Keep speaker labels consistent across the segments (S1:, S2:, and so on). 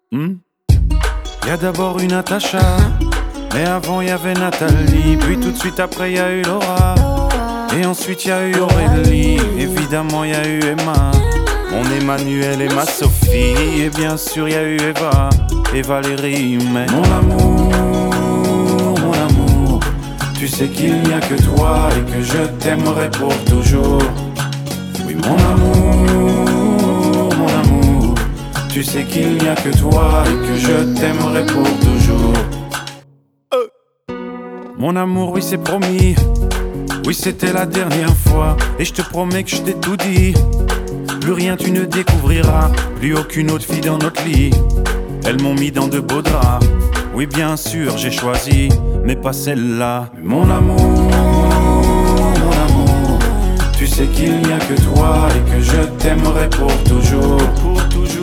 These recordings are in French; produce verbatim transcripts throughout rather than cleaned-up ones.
S1: Hmm? Y a d'abord eu Natacha, mais avant y avait Nathalie, puis tout de suite après y a eu Laura, et ensuite y a eu Aurélie, évidemment y a eu Emma, mon Emmanuel et ma Sophie, et bien sûr y a eu Eva et Valérie, mais mon amour, mon amour, tu sais qu'il n'y a que toi et que je t'aimerai pour toujours. Oui mon amour, mon amour, tu sais qu'il n'y a que toi et que je t'aimerai pour toujours. euh. Mon amour, oui c'est promis, oui c'était la dernière fois, et je te promets que je t'ai tout dit. Plus rien tu ne découvriras, plus aucune autre fille dans notre lit. Elles m'ont mis dans de beaux draps, oui bien sûr j'ai choisi, mais pas celle-là. Mon amour, mon amour, tu sais qu'il n'y a que toi et que je t'aimerai pour toujours, pour toujours.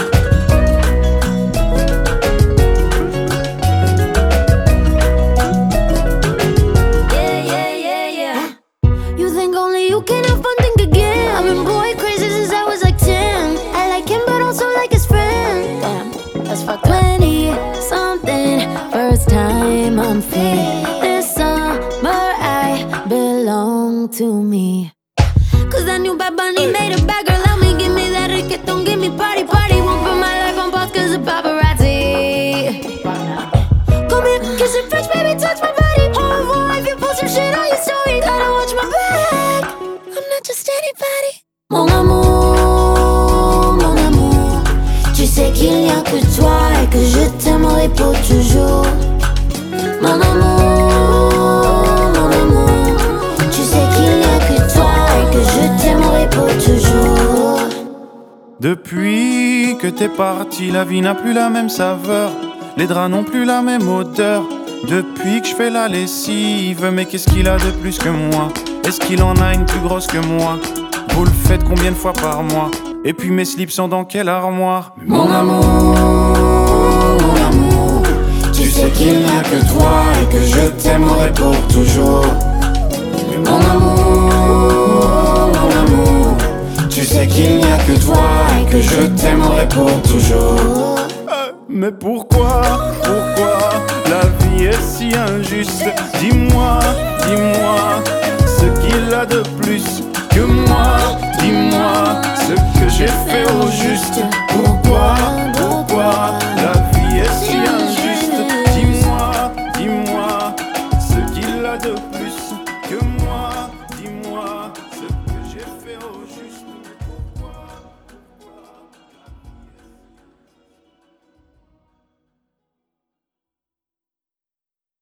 S2: Yeah, yeah, yeah, yeah. You think only you can have fun, think again. I've been boy crazy since I was like ten. I like him but also like his friend. Damn, that's fucked up. Twenty something, first time I'm free. This summer I belong to me. Cause that new Bad Bunny made a bad girl out me. Give me that reggaeton, give me party, party. Won't put my life on pause cause of paparazzi. Come here, kiss it fresh, baby, touch my body. Oh, if you post some shit on your story, gotta watch my back. I'm not just anybody. Mon amour, mon amour, tu sais qu'il n'y a que toi et que je t'aimerai pour toujours. Mon amour, mon amour, tu sais qu'il n'y a que toi et que je t'aimerai pour toujours.
S1: Depuis que t'es parti, la vie n'a plus la même saveur, les draps n'ont plus la même odeur. Depuis que je fais la lessive, mais qu'est-ce qu'il a de plus que moi? Est-ce qu'il en a une plus grosse que moi? Vous le faites combien de fois par mois? Et puis mes slips sont dans quelle armoire? Mon amour, mon amour, tu sais qu'il n'y a que toi et que je t'aimerai pour toujours. Oui, mon amour, mon amour, tu sais qu'il n'y a que toi et que je t'aimerai pour toujours. Mais pourquoi, pourquoi la vie est si injuste? Dis-moi, dis-moi, ce qu'il a de plus que moi. Dis-moi ce que j'ai fait au juste.